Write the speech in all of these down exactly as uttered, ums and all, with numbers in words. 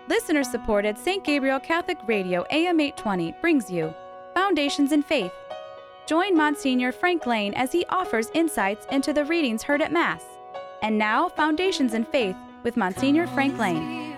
Listener-supported Saint Gabriel Catholic Radio A M eight twenty brings you Foundations in Faith. Join Monsignor Frank Lane as he offers insights into the readings heard at Mass. And now, Foundations in Faith with Monsignor Frank Lane.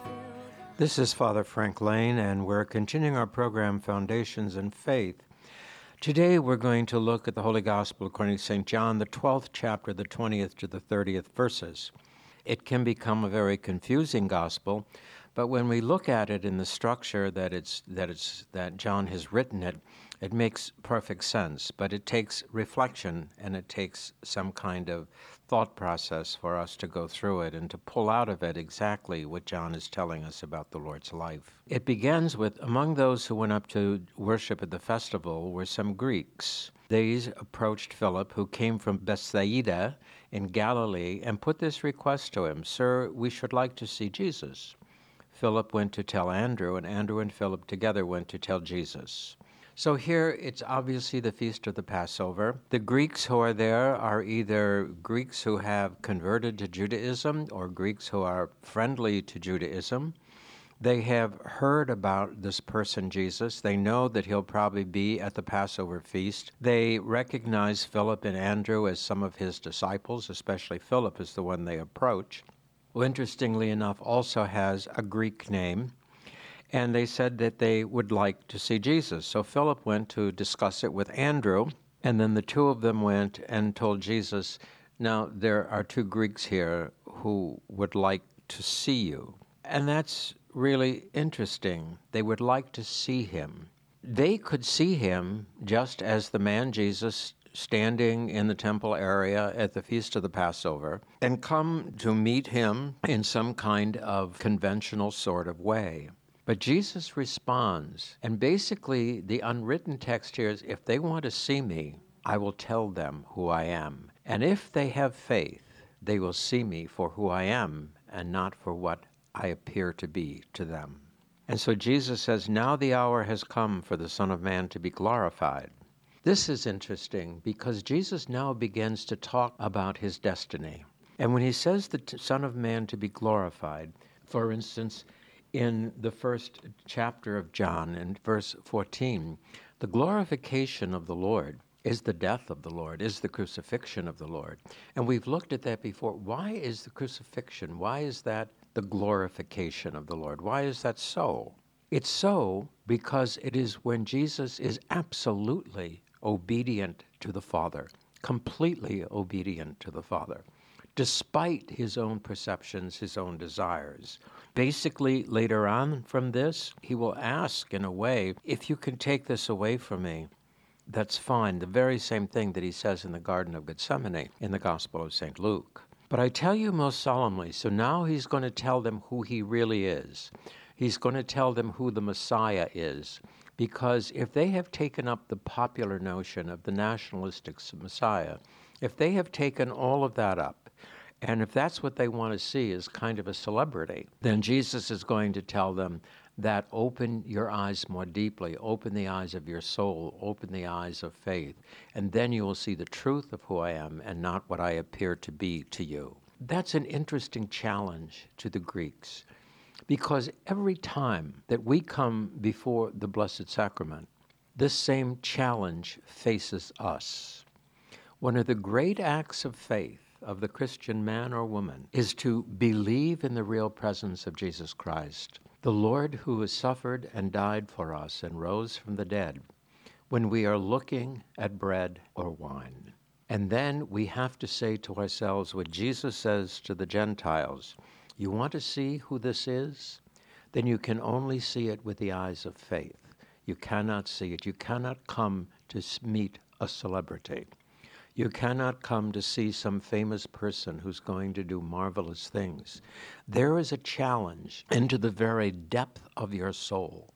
This is Father Frank Lane, and we're continuing our program, Foundations in Faith. Today we're going to look at the Holy Gospel according to Saint John, the twelfth chapter, the twentieth to the thirtieth verses. It can become a very confusing gospel, but when we look at it in the structure that it's that it's that John has written it, it makes perfect sense. But it takes reflection and it takes some kind of thought process for us to go through it and to pull out of it exactly what John is telling us about the Lord's life. It begins with, among those who went up to worship at the festival were some Greeks. These approached Philip, who came from Bethsaida in Galilee, and put this request to him, "Sir, we should like to see Jesus." Philip went to tell Andrew, and Andrew and Philip together went to tell Jesus. So here it's obviously the feast of the Passover. The Greeks who are there are either Greeks who have converted to Judaism or Greeks who are friendly to Judaism. They have heard about this person, Jesus. They know that he'll probably be at the Passover feast. They recognize Philip and Andrew as some of his disciples, especially Philip is the one they approach, who interestingly enough also has a Greek name. And they said that they would like to see Jesus. So Philip went to discuss it with Andrew, and then the two of them went and told Jesus, "Now there are two Greeks here who would like to see you." And that's really interesting. They would like to see him. They could see him just as the man Jesus standing in the temple area at the Feast of the Passover and come to meet him in some kind of conventional sort of way. But Jesus responds, and basically the unwritten text here is, if they want to see me, I will tell them who I am. And if they have faith, they will see me for who I am and not for what I appear to be to them. And so Jesus says, now the hour has come for the Son of Man to be glorified. This is interesting because Jesus now begins to talk about his destiny. And when he says the Son of Man to be glorified, for instance, in the first chapter of John, in verse fourteen, the glorification of the Lord is the death of the Lord, is the crucifixion of the Lord. And we've looked at that before. Why is the crucifixion, why is that the glorification of the Lord? Why is that so? It's so because it is when Jesus is absolutely obedient to the Father, completely obedient to the Father, despite his own perceptions, his own desires. Basically, later on from this, he will ask, in a way, if you can take this away from me, that's fine. The very same thing that he says in the Garden of Gethsemane in the Gospel of Saint Luke. But I tell you most solemnly, so now he's going to tell them who he really is. He's going to tell them who the Messiah is. Because if they have taken up the popular notion of the nationalistic Messiah, if they have taken all of that up, and if that's what they want to see is kind of a celebrity, then Jesus is going to tell them that open your eyes more deeply, open the eyes of your soul, open the eyes of faith, and then you will see the truth of who I am and not what I appear to be to you. That's an interesting challenge to the Greeks, because every time that we come before the Blessed Sacrament, this same challenge faces us. One of the great acts of faith of the Christian man or woman is to believe in the real presence of Jesus Christ, the Lord who has suffered and died for us and rose from the dead, when we are looking at bread or wine. And then we have to say to ourselves what Jesus says to the Gentiles, you want to see who this is? Then you can only see it with the eyes of faith. You cannot see it. You cannot come to meet a celebrity. You cannot come to see some famous person who's going to do marvelous things. There is a challenge into the very depth of your soul.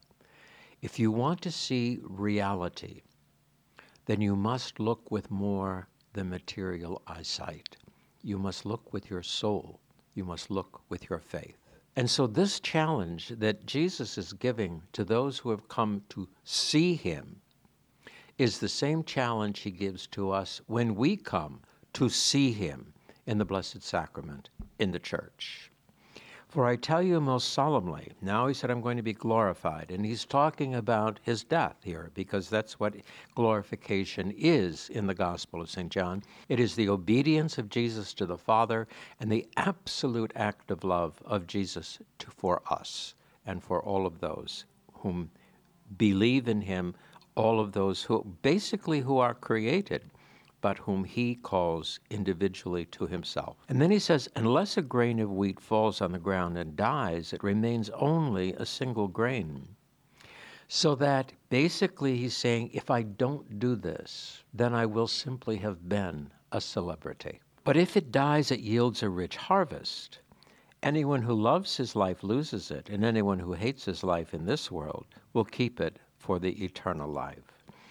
If you want to see reality, then you must look with more than material eyesight. You must look with your soul. You must look with your faith. And so this challenge that Jesus is giving to those who have come to see him is the same challenge he gives to us when we come to see him in the Blessed Sacrament in the church. For I tell you most solemnly, now he said, I'm going to be glorified. And he's talking about his death here, because that's what glorification is in the Gospel of Saint John. It is the obedience of Jesus to the Father and the absolute act of love of Jesus to, for us and for all of those whom believe in him, all of those who basically who are created, but whom he calls individually to himself. And then he says, unless a grain of wheat falls on the ground and dies, it remains only a single grain. So that basically he's saying, if I don't do this, then I will simply have been a celebrity. But if it dies, it yields a rich harvest. Anyone who loves his life loses it, and anyone who hates his life in this world will keep it for the eternal life.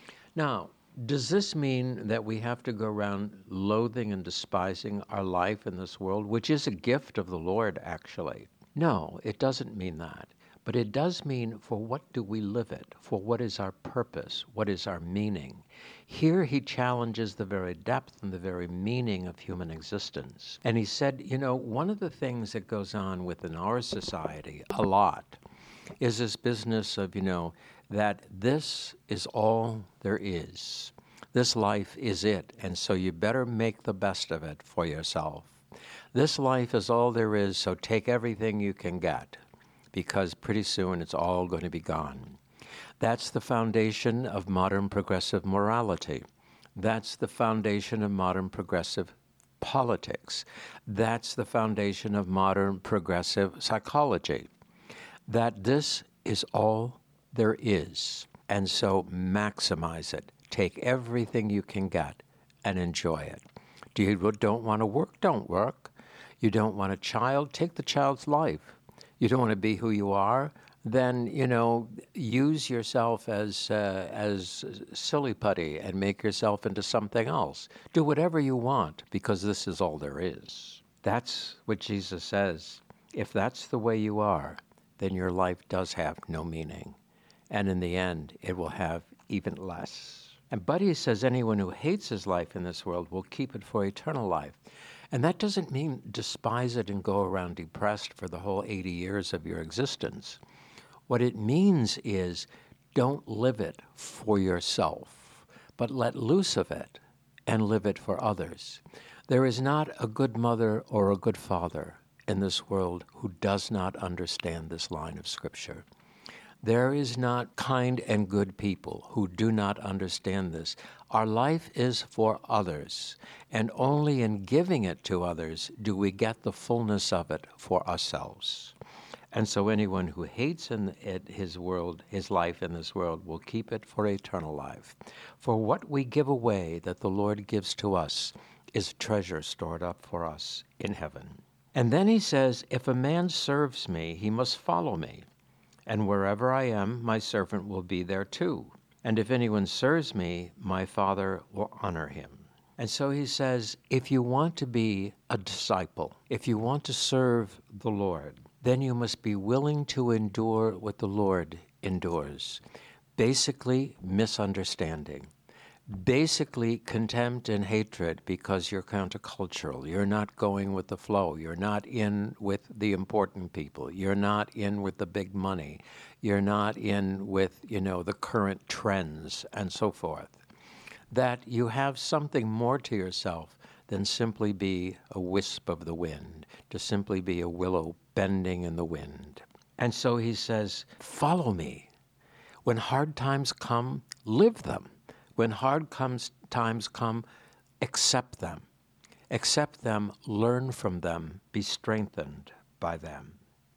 Now, does this mean that we have to go around loathing and despising our life in this world, which is a gift of the Lord, actually? No, it doesn't mean that. But it does mean, for what do we live it? For what is our purpose? What is our meaning? Here he challenges the very depth and the very meaning of human existence. And he said, you know, one of the things that goes on within our society a lot is this business of, you know, that this is all there is. This life is it, and so you better make the best of it for yourself. This life is all there is, so take everything you can get, because pretty soon it's all going to be gone. That's the foundation of modern progressive morality. That's the foundation of modern progressive politics. That's the foundation of modern progressive psychology. That this is all there is, and so maximize it. Take everything you can get and enjoy it. Do you don't want to work? Don't work. You don't want a child? Take the child's life. You don't want to be who you are? Then, you know, use yourself as uh, as silly putty and make yourself into something else. Do whatever you want, because this is all there is. That's what Jesus says. If that's the way you are, then your life does have no meaning. And in the end, it will have even less. And Buddy says anyone who hates his life in this world will keep it for eternal life. And that doesn't mean despise it and go around depressed for the whole eighty years of your existence. What it means is don't live it for yourself, but let loose of it and live it for others. There is not a good mother or a good father in this world who does not understand this line of Scripture. There is not kind and good people who do not understand this. Our life is for others, and only in giving it to others do we get the fullness of it for ourselves. And so anyone who hates in it, his world, his life in this world, will keep it for eternal life. For what we give away that the Lord gives to us is treasure stored up for us in heaven. And then he says, if a man serves me, he must follow me. And wherever I am, my servant will be there too. And if anyone serves me, my Father will honor him. And so he says, if you want to be a disciple, if you want to serve the Lord, then you must be willing to endure what the Lord endures. Basically, misunderstanding. Basically, contempt and hatred because you're countercultural. You're not going with the flow. You're not in with the important people. You're not in with the big money. You're not in with, you know, the current trends and so forth. That you have something more to yourself than simply be a wisp of the wind, to simply be a willow bending in the wind. And so he says, follow me. When hard times come, live them. When hard comes, times come, accept them. Accept them, learn from them, be strengthened by them.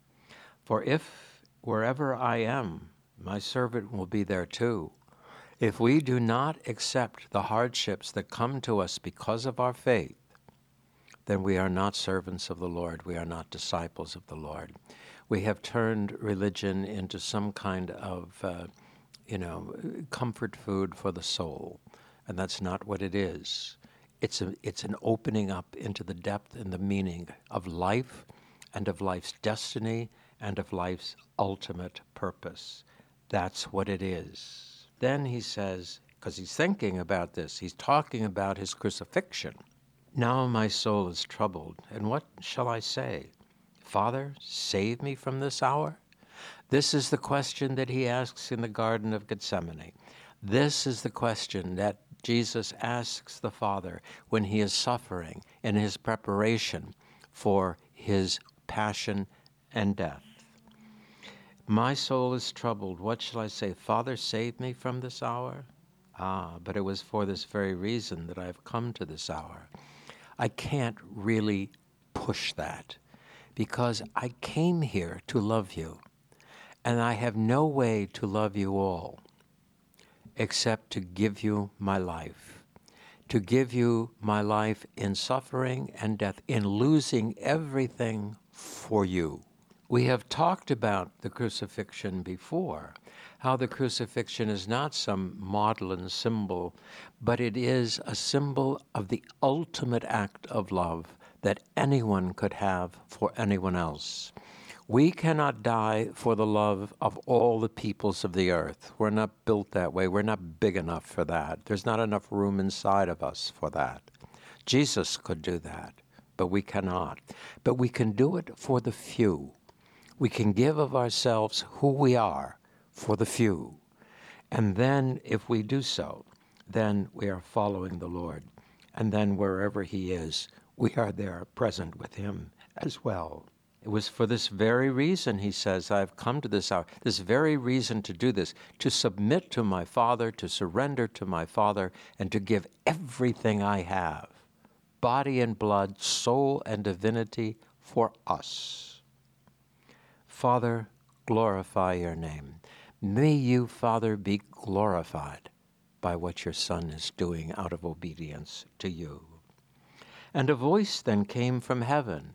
For if wherever I am, my servant will be there too. If we do not accept the hardships that come to us because of our faith, then we are not servants of the Lord. We are not disciples of the Lord. We have turned religion into some kind of uh, you know, comfort food for the soul. And that's not what it is. It's a, it's an opening up into the depth and the meaning of life and of life's destiny and of life's ultimate purpose. That's what it is. Then he says, because he's thinking about this, he's talking about his crucifixion. Now my soul is troubled, and what shall I say? Father, save me from this hour? This is the question that he asks in the Garden of Gethsemane. This is the question that Jesus asks the Father when he is suffering in his preparation for his passion and death. My soul is troubled. What shall I say? Father, save me from this hour? Ah, but it was for this very reason that I have come to this hour. I can't really push that because I came here to love you, and I have no way to love you all except to give you my life, to give you my life in suffering and death, in losing everything for you. We have talked about the crucifixion before, how the crucifixion is not some maudlin symbol, but it is a symbol of the ultimate act of love that anyone could have for anyone else. We cannot die for the love of all the peoples of the earth. We're not built that way. We're not big enough for that. There's not enough room inside of us for that. Jesus could do that, but we cannot. But we can do it for the few. We can give of ourselves who we are for the few. And then if we do so, then we are following the Lord. And then wherever he is, we are there present with him as well. It was for this very reason, he says, I've come to this hour, this very reason to do this, to submit to my Father, to surrender to my Father, and to give everything I have, body and blood, soul and divinity, for us. Father, glorify your name. May you, Father, be glorified by what your Son is doing out of obedience to you. And a voice then came from heaven.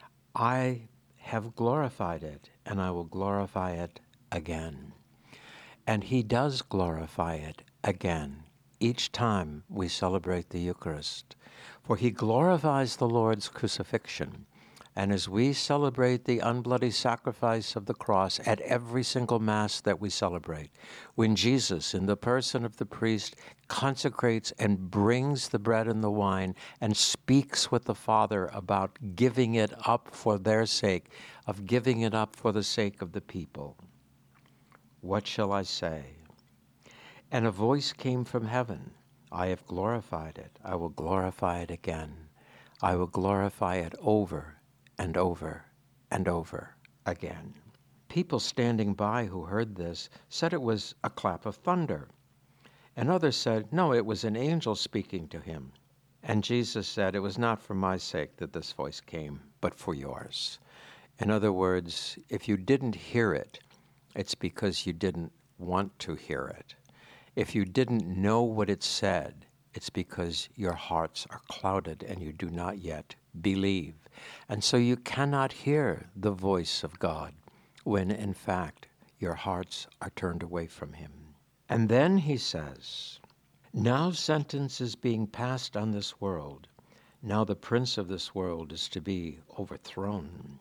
I have glorified it, and I will glorify it again. And he does glorify it again each time we celebrate the Eucharist. For he glorifies the Lord's crucifixion. And as we celebrate the unbloody sacrifice of the cross at every single Mass that we celebrate, when Jesus, in the person of the priest, consecrates and brings the bread and the wine and speaks with the Father about giving it up for their sake, of giving it up for the sake of the people, what shall I say? And a voice came from heaven. I have glorified it. I will glorify it again. I will glorify it over and over and over again. People standing by who heard this said it was a clap of thunder. And others said, no, it was an angel speaking to him. And Jesus said, it was not for my sake that this voice came, but for yours. In other words, if you didn't hear it, it's because you didn't want to hear it. If you didn't know what it said, it's because your hearts are clouded and you do not yet believe. And so you cannot hear the voice of God when, in fact, your hearts are turned away from him. And then he says, now sentence is being passed on this world. Now the prince of this world is to be overthrown.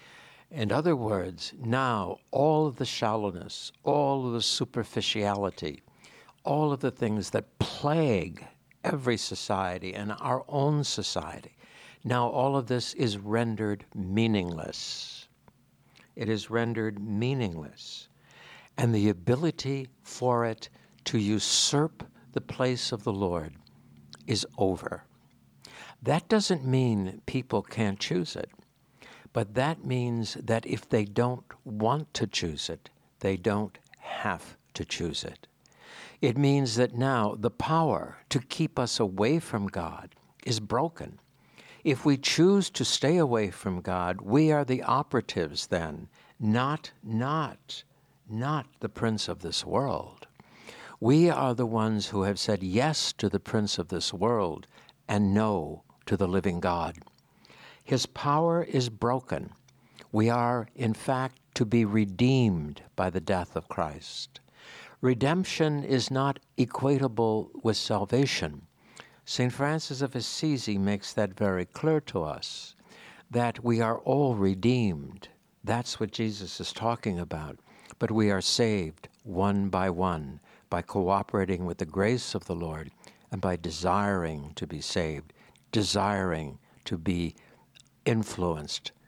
In other words, now all of the shallowness, all of the superficiality, all of the things that plague every society and our own society, now all of this is rendered meaningless. It is rendered meaningless. And the ability for it to usurp the place of the Lord is over. That doesn't mean people can't choose it, but that means that if they don't want to choose it, they don't have to choose it. It means that now the power to keep us away from God is broken. If we choose to stay away from God, we are the operatives then, not, not, not the prince of this world. We are the ones who have said yes to the prince of this world and no to the living God. His power is broken. We are, in fact, to be redeemed by the death of Christ. Redemption is not equatable with salvation. Saint Francis of Assisi makes that very clear to us, that we are all redeemed. That's what Jesus is talking about. But we are saved one by one by cooperating with the grace of the Lord and by desiring to be saved, desiring to be influenced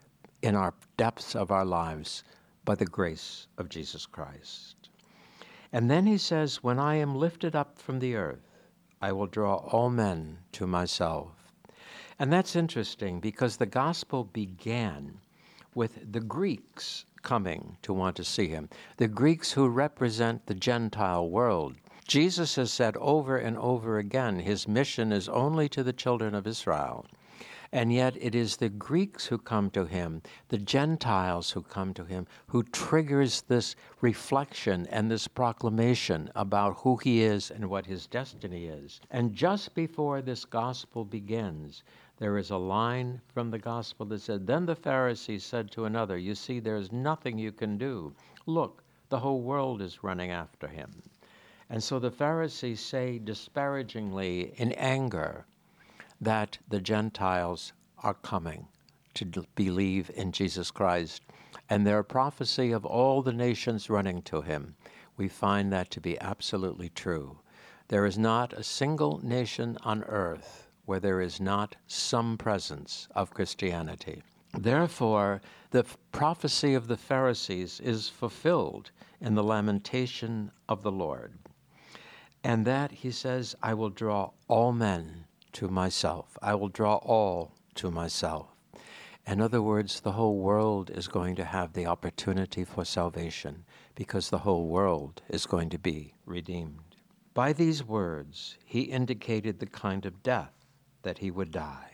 in our depths of our lives by the grace of Jesus Christ. And then he says, when I am lifted up from the earth, I will draw all men to myself. And that's interesting because the gospel began with the Greeks coming to want to see him, the Greeks who represent the Gentile world. Jesus has said over and over again, his mission is only to the children of Israel. And yet it is the Greeks who come to him, the Gentiles who come to him, who triggers this reflection and this proclamation about who he is and what his destiny is. And just before this gospel begins, there is a line from the gospel that said, then the Pharisees said to another, you see, there's nothing you can do. Look, the whole world is running after him. And so the Pharisees say disparagingly in anger that the Gentiles are coming to d- believe in Jesus Christ. And their prophecy of all the nations running to him, we find that to be absolutely true. There is not a single nation on earth where there is not some presence of Christianity. Therefore, the f- prophecy of the Pharisees is fulfilled in the lamentation of the Lord. And that, he says, I will draw all men to myself. I will draw all to myself. In other words, the whole world is going to have the opportunity for salvation because the whole world is going to be redeemed. By these words, he indicated the kind of death that he would die.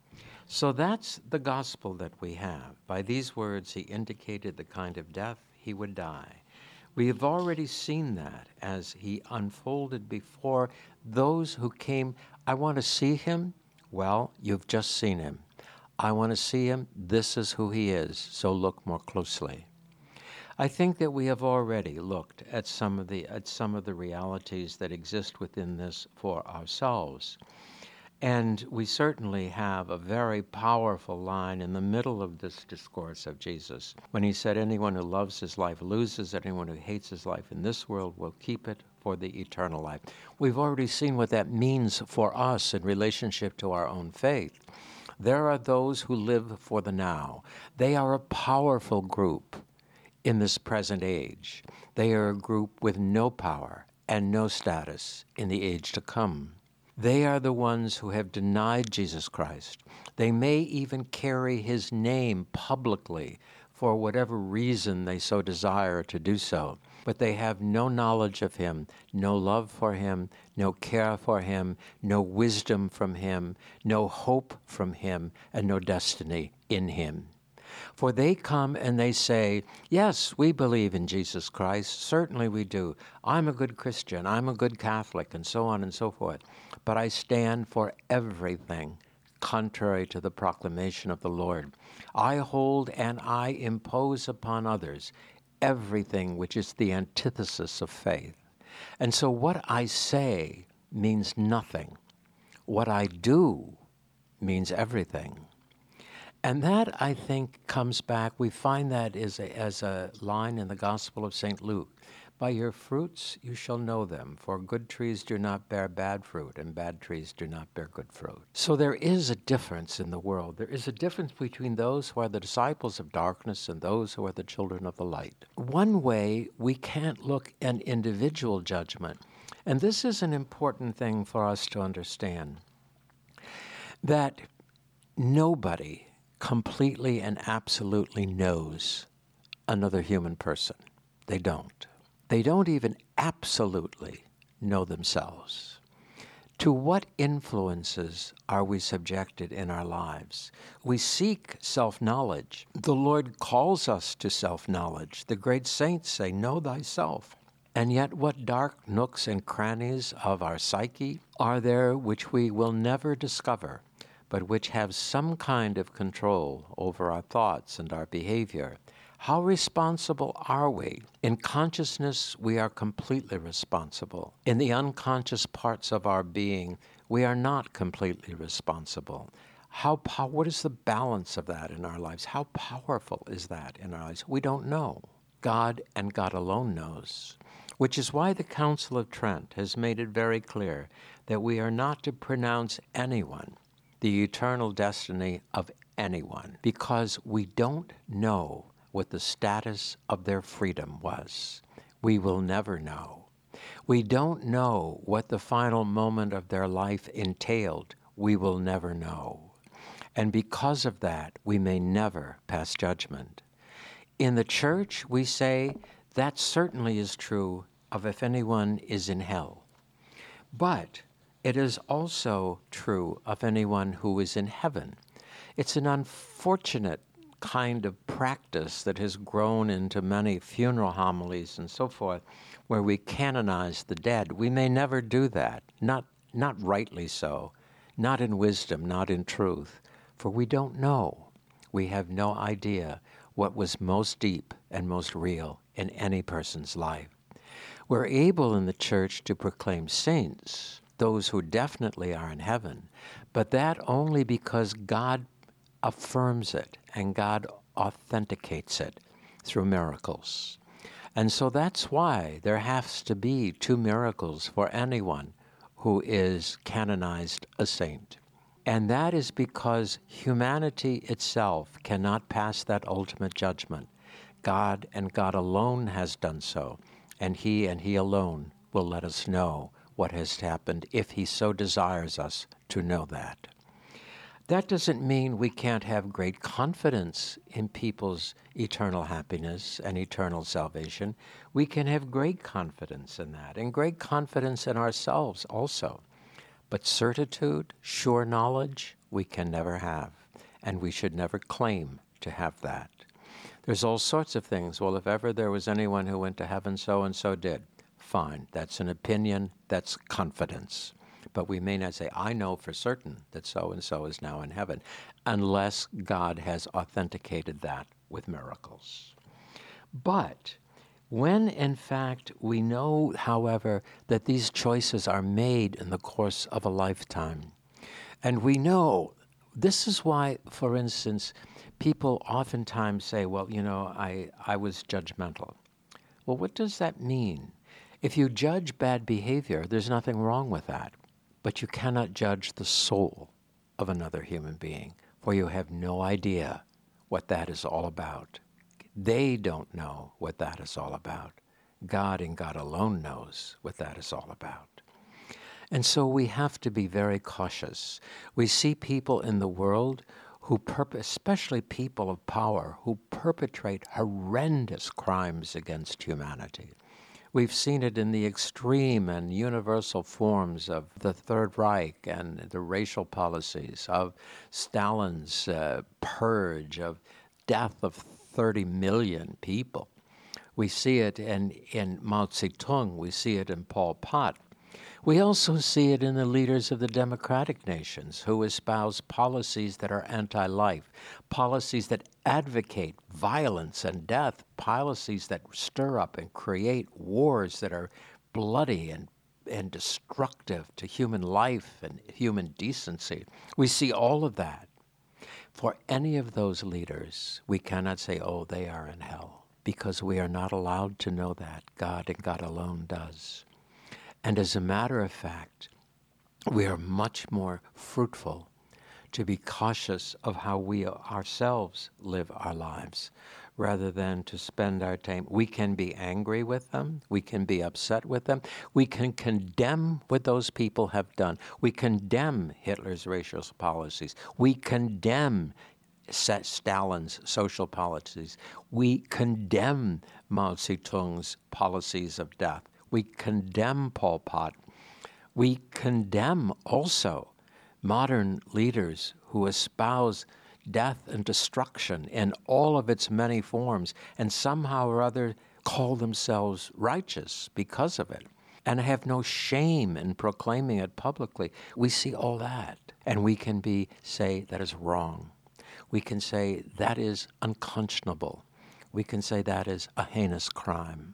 So that's the gospel that we have. By these words, he indicated the kind of death he would die. We have already seen that as he unfolded before those who came. I want to see him. Well, you've just seen him. I want to see him. This is who he is. So look more closely. I think that we have already looked at some of the at some of the realities that exist within this for ourselves. And we certainly have a very powerful line in the middle of this discourse of Jesus when he said, anyone who loves his life loses it. Anyone who hates his life in this world will keep it for the eternal life. We've already seen what that means for us in relationship to our own faith. There are those who live for the now. They are a powerful group in this present age. They are a group with no power and no status in the age to come. They are the ones who have denied Jesus Christ. They may even carry his name publicly for whatever reason they so desire to do so. But they have no knowledge of him, no love for him, no care for him, no wisdom from him, no hope from him, and no destiny in him. For they come and they say, yes, we believe in Jesus Christ. Certainly we do. I'm a good Christian. I'm a good Catholic, and so on and so forth. But I stand for everything contrary to the proclamation of the Lord. I hold and I impose upon others everything which is the antithesis of faith. And so what I say means nothing. What I do means everything. And that, I think, comes back. We find that as a, as a line in the Gospel of Saint Luke. By your fruits you shall know them, for good trees do not bear bad fruit, and bad trees do not bear good fruit. So there is a difference in the world. There is a difference between those who are the disciples of darkness and those who are the children of the light. One way we can't look at individual judgment, and this is an important thing for us to understand, that nobody completely and absolutely knows another human person. They don't. They don't even absolutely know themselves. To what influences are we subjected in our lives? We seek self-knowledge. The Lord calls us to self-knowledge. The great saints say, know thyself. And yet what dark nooks and crannies of our psyche are there which we will never discover, but which have some kind of control over our thoughts and our behavior? How responsible are we? In consciousness, we are completely responsible. In the unconscious parts of our being, we are not completely responsible. How pow- what is the balance of that in our lives? How powerful is that in our lives? We don't know. God and God alone knows, which is why the Council of Trent has made it very clear that we are not to pronounce anyone the eternal destiny of anyone because we don't know what the status of their freedom was. We will never know. We don't know what the final moment of their life entailed. We will never know. And because of that, we may never pass judgment. In the church, we say that certainly is true of if anyone is in hell. But it is also true of anyone who is in heaven. It's an unfortunate kind of practice that has grown into many funeral homilies and so forth, where we canonize the dead. We may never do that, not, not rightly so, not in wisdom, not in truth, for we don't know. We have no idea what was most deep and most real in any person's life. We're able in the church to proclaim saints, those who definitely are in heaven, but that only because God affirms it and God authenticates it through miracles. And so that's why there has to be two miracles for anyone who is canonized a saint. And that is because humanity itself cannot pass that ultimate judgment. God and God alone has done so, and He and He alone will let us know what has happened if He so desires us to know that. That doesn't mean we can't have great confidence in people's eternal happiness and eternal salvation. We can have great confidence in that, and great confidence in ourselves also. But certitude, sure knowledge, we can never have, and we should never claim to have that. There's all sorts of things. Well, if ever there was anyone who went to heaven, so-and-so did. Fine, that's an opinion, that's confidence. But we may not say, I know for certain that so-and-so is now in heaven, unless God has authenticated that with miracles. But when, in fact, we know, however, that these choices are made in the course of a lifetime, and we know, this is why, for instance, people oftentimes say, well, you know, I, I was judgmental. Well, what does that mean? If you judge bad behavior, there's nothing wrong with that. But you cannot judge the soul of another human being, for you have no idea what that is all about. They don't know what that is all about. God and God alone knows what that is all about. And so we have to be very cautious. We see people in the world who, perp- especially people of power, who perpetrate horrendous crimes against humanity. We've seen it in the extreme and universal forms of the Third Reich and the racial policies, of Stalin's uh, purge, of death of thirty million people. We see it in, in Mao Zedong. We see it in Pol Pot. We also see it in the leaders of the democratic nations who espouse policies that are anti-life, policies that advocate violence and death, policies that stir up and create wars that are bloody and, and destructive to human life and human decency. We see all of that. For any of those leaders, we cannot say, oh, they are in hell, because we are not allowed to know that. God and God alone does. And as a matter of fact, we are much more fruitful to be cautious of how we ourselves live our lives, rather than to spend our time. We can be angry with them. We can be upset with them. We can condemn what those people have done. We condemn Hitler's racial policies. We condemn Stalin's social policies. We condemn Mao Zedong's policies of death. We condemn Pol Pot. We condemn also modern leaders who espouse death and destruction in all of its many forms, and somehow or other call themselves righteous because of it, and have no shame in proclaiming it publicly. We see all that, and we can be say that is wrong. We can say that is unconscionable. We can say that is a heinous crime.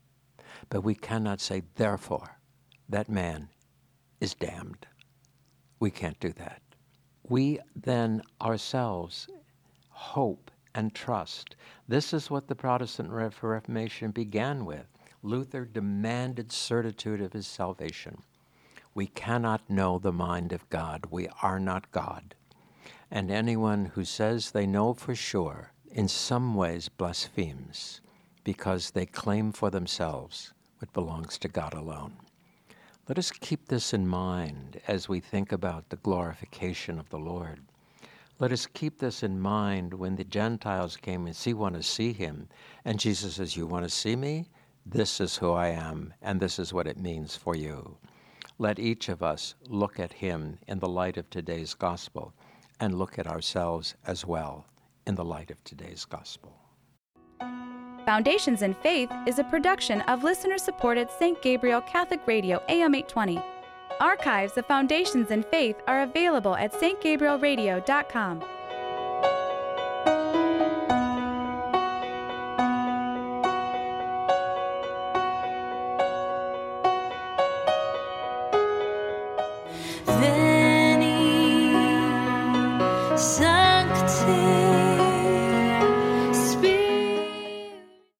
But we cannot say, therefore, that man is damned. We can't do that. We then ourselves hope and trust. This is what the Protestant Reformation began with. Luther demanded certitude of his salvation. We cannot know the mind of God. We are not God. and anyone who says they know for sure in some ways blasphemes because they claim for themselves what belongs to God alone. Let us keep this in mind as we think about the glorification of the Lord. Let us keep this in mind when the Gentiles came and see, want to see him. And Jesus says, you want to see me? This is who I am, and this is what it means for you. Let each of us look at him in the light of today's gospel and look at ourselves as well in the light of today's gospel. Foundations in Faith is a production of listener-supported Saint Gabriel Catholic Radio A M eight twenty. Archives of Foundations in Faith are available at s t gabriel radio dot com.